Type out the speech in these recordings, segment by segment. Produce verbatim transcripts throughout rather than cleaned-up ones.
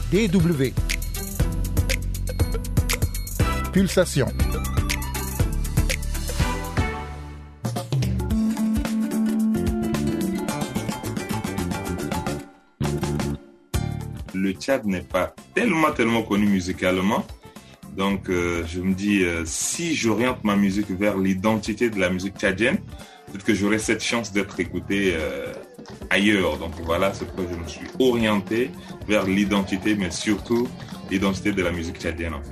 D W. Pulsation. Le Tchad n'est pas tellement, tellement connu musicalement. Donc, euh, je me dis, euh, si j'oriente ma musique vers l'identité de la musique tchadienne, peut-être que j'aurai cette chance d'être écouté euh, ailleurs. Donc, voilà, c'est pourquoi je me suis orienté vers l'identité, mais surtout l'identité de la musique tchadienne, en fait.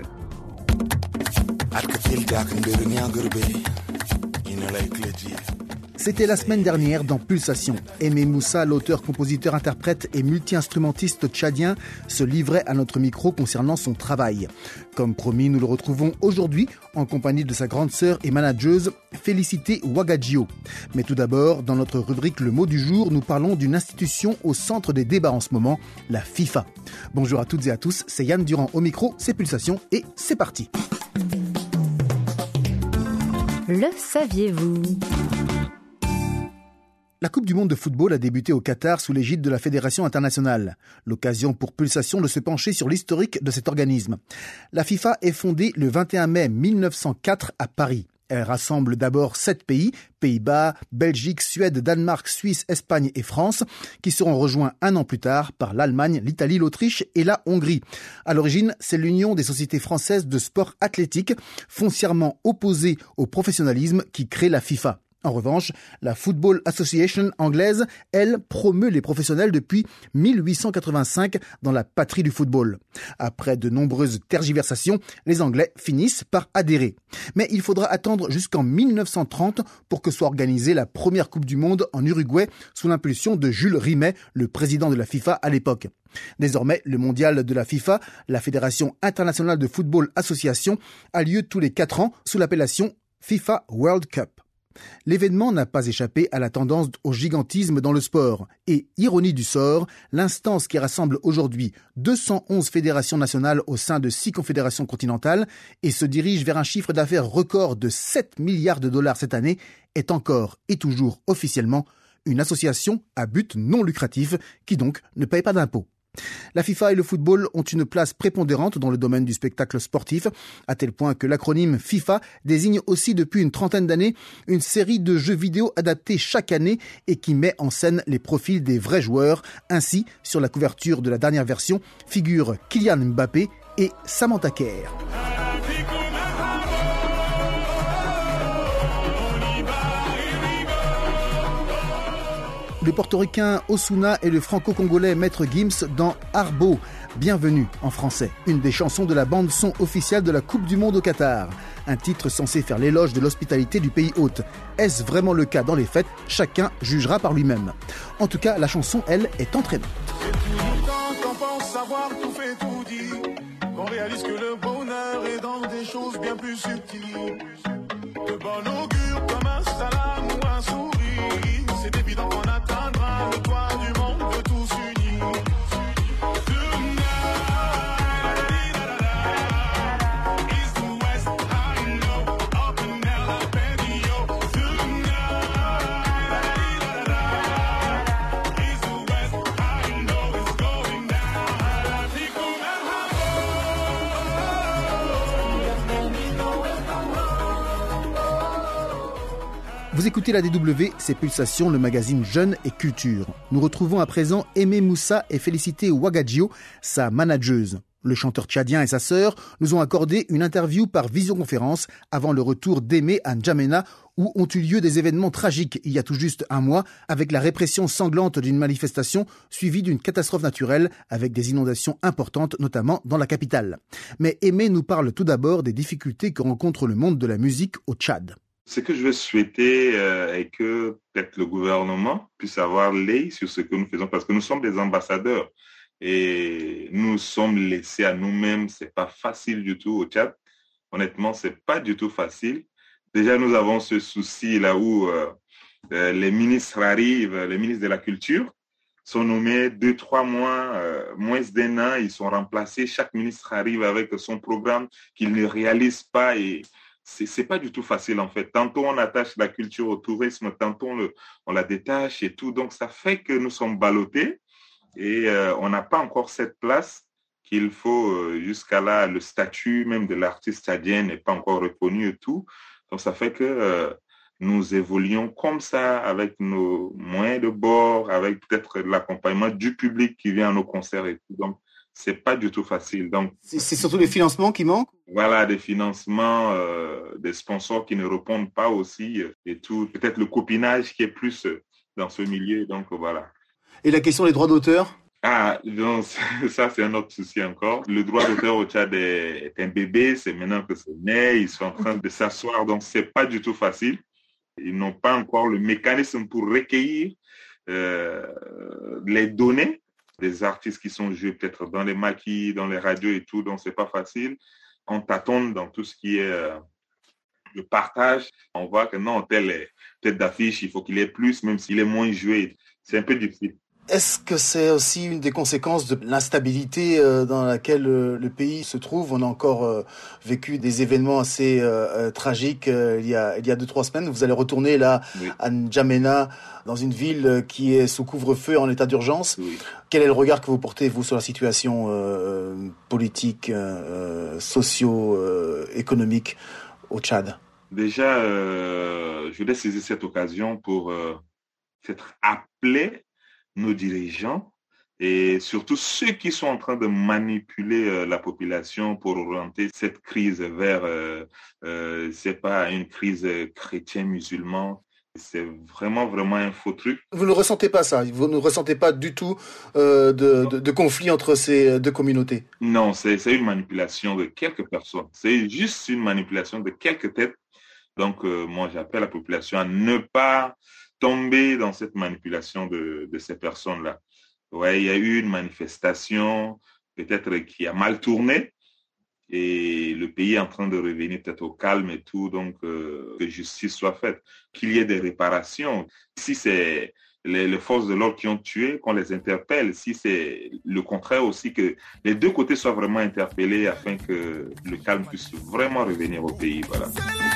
C'était la semaine dernière dans Pulsation. Aimé Moussa, l'auteur, compositeur, interprète et multi-instrumentiste tchadien, se livrait à notre micro concernant son travail. Comme promis, nous le retrouvons aujourd'hui en compagnie de sa grande sœur et manageuse, Félicité Ouagadjio. Mais tout d'abord, dans notre rubrique Le mot du jour, nous parlons d'une institution au centre des débats en ce moment, la FIFA. Bonjour à toutes et à tous, c'est Yann Durand au micro, c'est Pulsation et c'est parti. Le saviez-vous ? La Coupe du monde de football a débuté au Qatar sous l'égide de la Fédération internationale. L'occasion pour Pulsation de se pencher sur l'historique de cet organisme. La FIFA est fondée le vingt et un mai mille neuf cent quatre à Paris. Elle rassemble d'abord sept pays, Pays-Bas, Belgique, Suède, Danemark, Suisse, Espagne et France, qui seront rejoints un an plus tard par l'Allemagne, l'Italie, l'Autriche et la Hongrie. À l'origine, c'est l'Union des sociétés françaises de sport athlétique, foncièrement opposée au professionnalisme, qui crée la FIFA. En revanche, la Football Association anglaise, elle, promeut les professionnels depuis mille huit cent quatre-vingt-cinq dans la patrie du football. Après de nombreuses tergiversations, les Anglais finissent par adhérer. Mais il faudra attendre jusqu'en mille neuf cent trente pour que soit organisée la première Coupe du Monde en Uruguay sous l'impulsion de Jules Rimet, le président de la FIFA à l'époque. Désormais, le mondial de la FIFA, la Fédération internationale de football association, a lieu tous les quatre ans sous l'appellation FIFA World Cup. L'événement n'a pas échappé à la tendance au gigantisme dans le sport. Et, ironie du sort, l'instance qui rassemble aujourd'hui deux cent onze fédérations nationales au sein de six confédérations continentales et se dirige vers un chiffre d'affaires record de sept milliards de dollars cette année est encore et toujours officiellement une association à but non lucratif qui donc ne paye pas d'impôts. La FIFA et le football ont une place prépondérante dans le domaine du spectacle sportif, à tel point que l'acronyme FIFA désigne aussi depuis une trentaine d'années une série de jeux vidéo adaptés chaque année et qui met en scène les profils des vrais joueurs. Ainsi, sur la couverture de la dernière version, figurent Kylian Mbappé et Samantha Kerr. Le portoricain Osuna et le franco-congolais Maître Gims dans Arbo, Bienvenue en français, une des chansons de la bande-son officielle de la Coupe du Monde au Qatar. Un titre censé faire l'éloge de l'hospitalité du pays hôte. Est-ce vraiment le cas dans les faits ? Chacun jugera par lui-même. En tout cas, la chanson, elle, est entraînante. C'est tout le temps qu'on pense savoir tout fait tout dit. On réalise que le bonheur est dans des choses bien plus subtiles. De bon augure comme un salam ou un sourire. C'est évident qu'on atteindra le toit du monde de tous unis. Vous écoutez la D W, c'est Pulsation, le magazine Jeunes et Culture. Nous retrouvons à présent Aimé Moussa et Félicité Ouagadjio, sa manageuse. Le chanteur tchadien et sa sœur nous ont accordé une interview par visioconférence avant le retour d'Aimé à N'Djamena, où ont eu lieu des événements tragiques il y a tout juste un mois, avec la répression sanglante d'une manifestation suivie d'une catastrophe naturelle avec des inondations importantes, notamment dans la capitale. Mais Aimé nous parle tout d'abord des difficultés que rencontre le monde de la musique au Tchad. Ce que je veux souhaiter euh, est que peut-être le gouvernement puisse avoir l'œil sur ce que nous faisons, parce que nous sommes des ambassadeurs et nous sommes laissés à nous-mêmes. C'est pas facile du tout au Tchad. Honnêtement, c'est pas du tout facile. Déjà, nous avons ce souci là où euh, euh, les ministres arrivent, les ministres de la Culture sont nommés deux, trois mois, euh, moins d'un an, ils sont remplacés. Chaque ministre arrive avec son programme qu'il ne réalise pas et c'est, c'est pas du tout facile en fait. Tantôt on attache la culture au tourisme, tantôt on, le, on la détache et tout. Donc ça fait que nous sommes ballottés et euh, on n'a pas encore cette place qu'il faut, euh, jusqu'à là, le statut même de l'artiste tchadien n'est pas encore reconnu et tout. Donc, ça fait que euh, nous évoluons comme ça avec nos moyens de bord, avec peut-être l'accompagnement du public qui vient à nos concerts et tout. Donc, c'est pas du tout facile. Donc, C'est, c'est surtout les financements qui manquent? voilà, des financements, euh, des sponsors qui ne répondent pas aussi euh, et tout. Peut-être le copinage qui est plus euh, dans ce milieu. Donc, voilà. Et la question des droits d'auteur? Ah, donc, ça, c'est un autre souci encore. Le droit d'auteur au Tchad est, est un bébé. C'est maintenant que c'est né. Ils sont en train de s'asseoir. Donc, c'est pas du tout facile. Ils n'ont pas encore le mécanisme pour recueillir euh, les données des artistes qui sont joués peut-être dans les maquis, dans les radios et tout. Donc, c'est pas facile. On tâtonne dans tout ce qui est euh, le partage. On voit que non, tel est tête d'affiche, il faut qu'il ait plus, même s'il est moins joué. C'est un peu difficile. Est-ce que c'est aussi une des conséquences de l'instabilité euh, dans laquelle euh, le pays se trouve? On a encore euh, vécu des événements assez euh, euh, tragiques euh, il y a il y a deux trois semaines. Vous allez retourner là Oui. à N'Djamena, dans une ville qui est sous couvre-feu en état d'urgence. Oui. Quel est le regard que vous portez, vous, sur la situation euh, politique, euh, socio, euh, économique au Tchad? Déjà, euh, je voulais saisir cette occasion pour euh, peut-être appeler nos dirigeants et surtout ceux qui sont en train de manipuler euh, la population pour orienter cette crise vers, euh, euh, c'est pas une crise chrétien-musulman, c'est vraiment, vraiment un faux truc. Vous ne ressentez pas ça? Vous ne ressentez pas du tout euh, de, de, de conflit entre ces deux communautés? Non, c'est, c'est une manipulation de quelques personnes. C'est juste une manipulation de quelques têtes. Donc, euh, moi, j'appelle la population à ne pas tomber dans cette manipulation de, de ces personnes-là. Ouais, il y a eu une manifestation, peut-être qui a mal tourné, et le pays est en train de revenir peut-être au calme et tout, donc euh, que justice soit faite, qu'il y ait des réparations. Si c'est les, les forces de l'ordre qui ont tué, qu'on les interpelle. Si c'est le contraire aussi, que les deux côtés soient vraiment interpellés afin que le calme puisse vraiment revenir au pays. Voilà.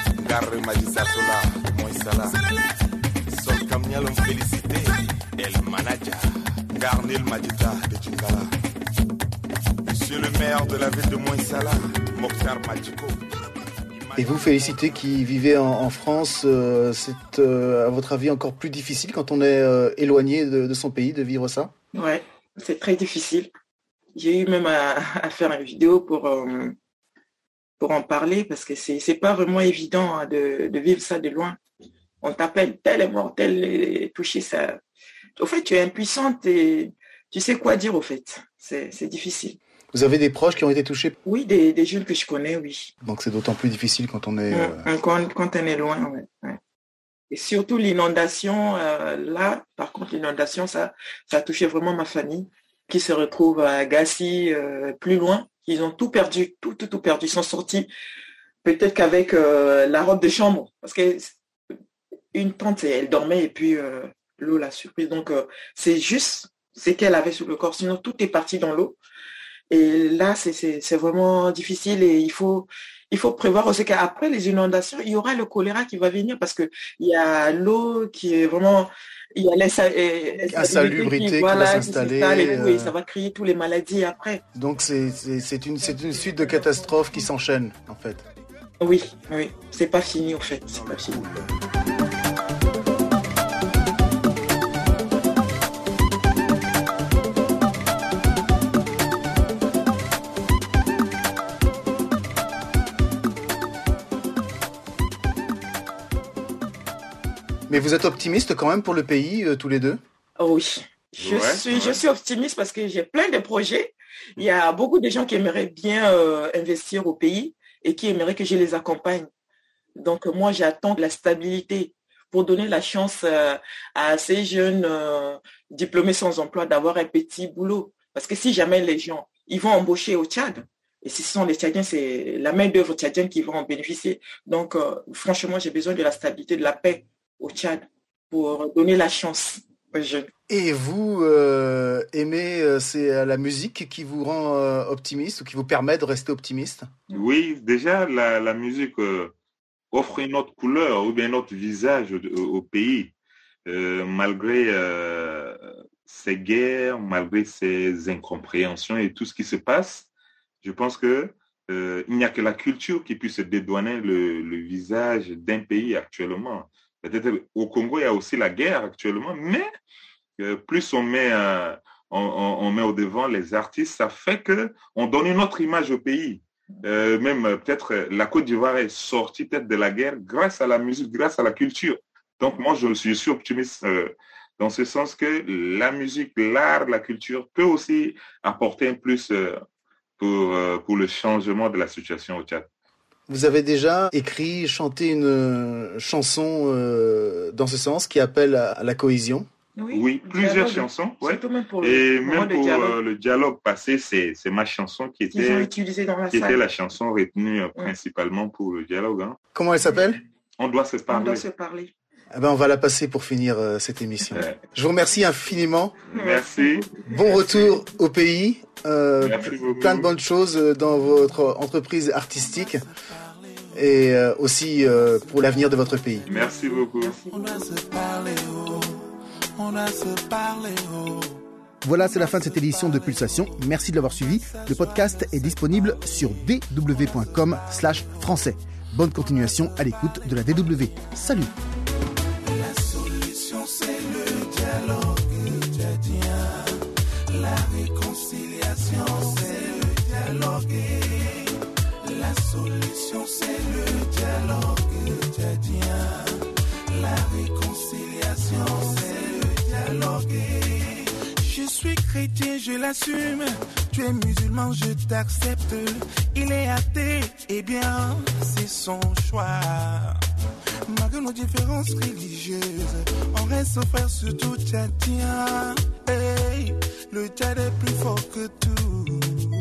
Monsieur le maire de la ville de Moïsala, Mokhtar Madjiko. Et vous, Félicité, qui vivez en, en France, euh, c'est euh, à votre avis encore plus difficile quand on est euh, éloigné de, de son pays de vivre ça? Ouais, c'est très difficile. J'ai eu même à, à faire une vidéo pour, euh, pour en parler parce que c'est, c'est pas vraiment évident hein, de, de vivre ça de loin. On t'appelle, tel est mort, tel est touché. Ça... Au fait, tu es impuissante et tu sais quoi dire au fait. C'est, c'est difficile. Vous avez des proches qui ont été touchés? Oui, des, des jeunes que je connais, oui. Donc c'est d'autant plus difficile quand on est... Euh... Quand, quand on est loin, ouais, ouais. Et surtout l'inondation, euh, là, par contre, l'inondation, ça, ça a touché vraiment ma famille, qui se retrouve à Gassi, euh, plus loin. Ils ont tout perdu, tout, tout, tout perdu. Ils sont sortis peut-être qu'avec euh, la robe de chambre, parce que une tante, elle dormait et puis euh, l'eau l'a surprise. Donc, euh, c'est juste ce qu'elle avait sur le corps. Sinon, tout est parti dans l'eau. Et là, c'est, c'est, c'est vraiment difficile et il faut, il faut prévoir aussi qu'après les inondations, il y aura le choléra qui va venir parce que il y a l'eau qui est vraiment, il y a l'insalubrité qui, qui voilà, va s'installer. Qui et, tout, et ça va créer toutes les maladies après. Donc c'est, c'est, c'est, une, c'est une suite de catastrophes qui s'enchaînent en fait. Oui, oui, c'est pas fini en fait, c'est pas fini. Mais vous êtes optimiste quand même pour le pays, euh, tous les deux? Oh oui, je, ouais, suis, ouais. je suis optimiste parce que j'ai plein de projets. Il y a beaucoup de gens qui aimeraient bien euh, investir au pays et qui aimeraient que je les accompagne. Donc moi, j'attends de la stabilité pour donner la chance euh, à ces jeunes euh, diplômés sans emploi d'avoir un petit boulot. Parce que si jamais les gens, ils vont embaucher au Tchad, et si ce sont les Tchadiens, c'est la main-d'œuvre tchadienne qui va en bénéficier. Donc euh, franchement, j'ai besoin de la stabilité, de la paix au Tchad pour donner la chance aux jeunes. Et vous euh, aimez, euh, c'est la musique qui vous rend euh, optimiste ou qui vous permet de rester optimiste? Oui, déjà la, la musique euh, offre une autre couleur ou bien un autre visage au, au pays, euh, malgré euh, ces guerres, malgré ces incompréhensions et tout ce qui se passe, je pense que euh, il n'y a que la culture qui puisse dédouaner le, le visage d'un pays actuellement. Peut-être au Congo, il y a aussi la guerre actuellement, mais euh, plus on met, euh, on, on, on met au devant les artistes, ça fait qu'on donne une autre image au pays. Euh, même euh, peut-être la Côte d'Ivoire est sortie peut-être de la guerre grâce à la musique, grâce à la culture. Donc moi, je suis, je suis optimiste euh, dans ce sens que la musique, l'art, la culture peut aussi apporter un plus euh, pour, euh, pour le changement de la situation au Tchad. Vous avez déjà écrit, chanté une euh, chanson euh, dans ce sens qui appelle à, à la cohésion? Oui, Oui, plusieurs dialogue. chansons. Ouais. Surtout même pour Et le moment même de pour dialogue euh, le dialogue passé, c'est, c'est ma chanson qui qu'ils ont était, utilisé dans la qui était salle. la chanson retenue euh, principalement pour le dialogue. Hein. Comment elle s'appelle? On doit se On parler. doit se parler. Eh ben, on va la passer pour finir euh, cette émission. Ouais. Je vous remercie infiniment. Merci. Bon retour au pays. Euh, Merci beaucoup. plein de bonnes choses dans votre entreprise artistique et euh, aussi euh, pour l'avenir de votre pays. Merci beaucoup. On doit se parler, oh. On doit se parler, oh. Voilà, c'est la fin de cette édition de Pulsation. Merci de l'avoir suivi. Le podcast est disponible sur d w point com slash français. Bonne continuation à l'écoute de la D W. Salut! La solution, c'est le dialogue tchadien. La réconciliation, c'est le dialogue. La solution, c'est le dialogue tchadien. La réconciliation, c'est le dialogue. Je suis chrétien, je l'assume. Tu es musulman, je t'accepte. Il est athée, eh bien, c'est son choix. Malgré nos différences religieuses, on reste frères surtout tchadien. Hey, le Tchad est plus fort que tout.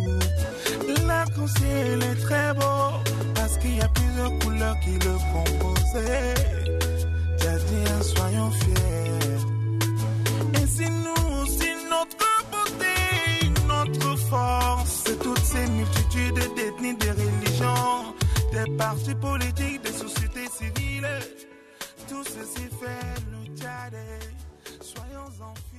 L'arc-en-ciel est très beau parce qu'il y a plusieurs couleurs qui le composent. Tchadiens, soyons fiers. Et c'est nous, c'est notre beauté, notre force. C'est toutes ces multitudes d'ethnies, de religions, des partis politiques, des sociétés civiles. Tout ceci fait le Tchad. Soyons enfants.